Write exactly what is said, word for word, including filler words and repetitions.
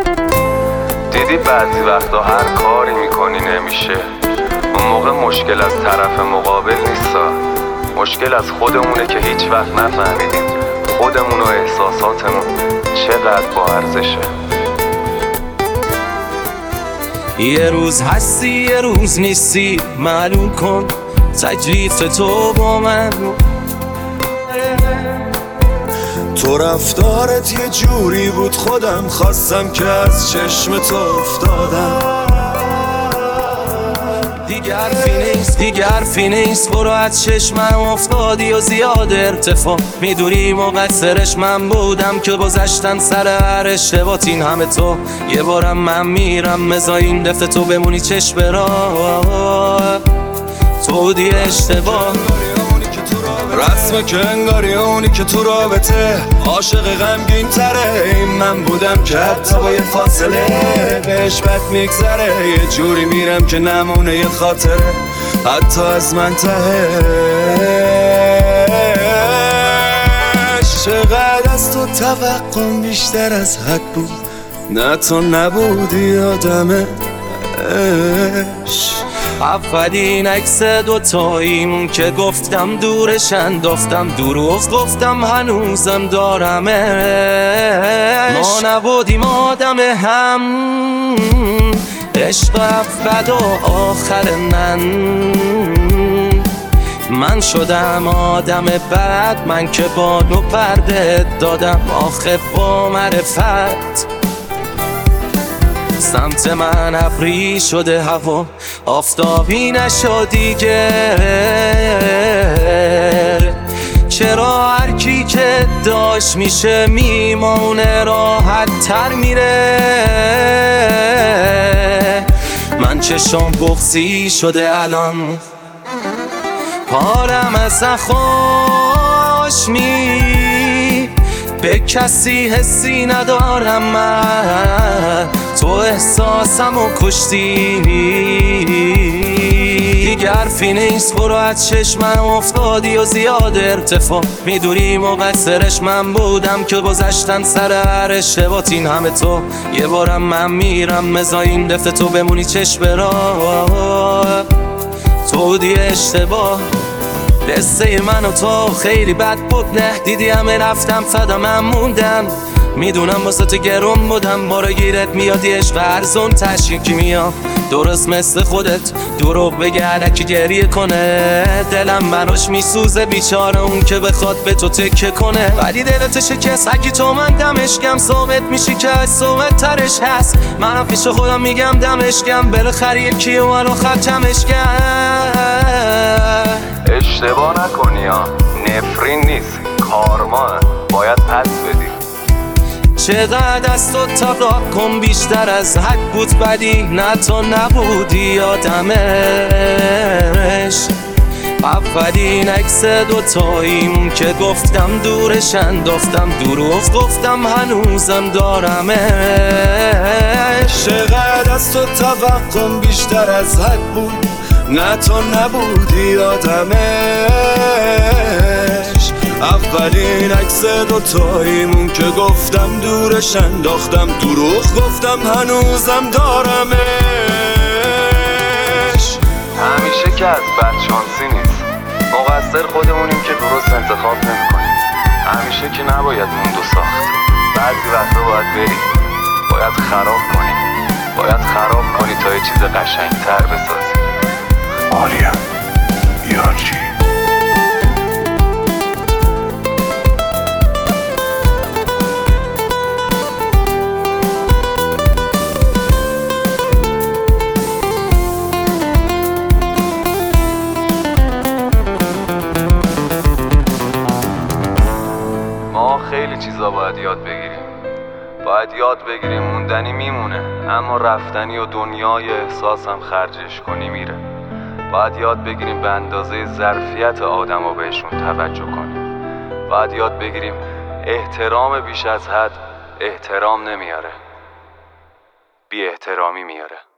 دیدی بعضی وقتا هر کاری میکنی نمیشه، اون موقع مشکل از طرف مقابل نیستا، مشکل از خودمونه که هیچ وقت نفهمیدیم خودمون و احساساتمون چقدر با ارزشه. یه روز هستی یه روز نیستی، معلوم کن تکلیف تو با من. تو رفتارت یه جوری بود خودم خواستم که از چشم تو افتادم. دیگه حرفی نیست دیگه حرفی نیست، برو از چشمم افتادی و زیاد ارتفاع میدونی مقصرش من بودم که گذشتن سر هر اشتباهت این همه تو. یه بارم من میرم مزا این دفعه تو بمونی چشم راه تو بودی اشتباه. رسمه که انگاری اونی که تو رابطه عاشق غمگین تره، این من بودم که حتی با یه فاصله بهش بد میگذره. یه جوری میرم که نمونه یه خاطره حتی از من تهش. چقدر از تو توقعم بیشتر از حد بود، نه تو نبودی آدمش. اولین عکس دوتاییم که گفتم دورش انداختم، دروغ گفتم هنوزم دارمش. ما نبودیم آدم هم، عشق اول و آخر من. من شدم آدم بد، من که بانو پرده دادم آخه با معرفت. سمت من ابری شده هوا آفتابی نشد دیگه. چرا هر کی که داشت میشه میمونه راحت تر میره. من چشم بغضی شده الان، پارم از خوش می به کسی حسی ندارم من، تو احساسم و کشتی. دیگه حرفی نیست برو از چشمم افتادی و زیاد ارتفاع میدونی مقصرش من بودم که گذشتن سر هر اشتباهت این همه تو. یه بارم من میرم مزا این دفعه تو بمونی چشم راه تو بودی اشتباه. قصه من و تو خیلی بد بود نه دیدی همه رفتم فدا من موندم. میدونم واسه تو گرم بودم، بارا گیرت میادی عشق ارزون تشریکی میام. درست مثل خودت دروغ بگه الکی گریه کنه، دلم براش میسوزه بیچاره اون که بخواد به تو تکه کنه. ولی دلت شکست اگه تو من دمشگم ثابت میشی که از صحبت ترش هست. منم پیش خودم میگم دمشگم بالاخره یکی و الان ختمشگم. اشتباه نکنی ها، نفرین نیست کارماه، باید پس بدی. چقدر از تو تا کن بیشتر از حد بود بدی، نه تو نبودی آدمش. اولین عکس دوتاییم که گفتم دورش انداختم، دروغ گفتم هنوزم دارمش. چقدر از تو توقعم بیشتر از حد بود، نه تو نبودی آدمش. اولین عکس دوتاییمون که گفتم دورش انداختم، دروغ گفتم هنوزم دارمش. همیشه که از بدشانسی نیست، مقصر خودمونیم که درست انتخاب نمی‌کنیم. همیشه که نباید موند و ساخت، بعضی وقتا باید بری، باید خراب کنی، باید خراب کنی تا یه چیز قشنگ‌تر بسازی. عالیم یارچی ما خیلی چیزا باید یاد بگیریم، باید یاد بگیریم موندنی میمونه اما رفتنی و دنیای احساسم خرجش کنی میره. باید یاد بگیریم به اندازه ظرفیت آدم و بهشون توجه کنیم. باید یاد بگیریم احترام بیش از حد احترام نمیاره، بی احترامی میاره.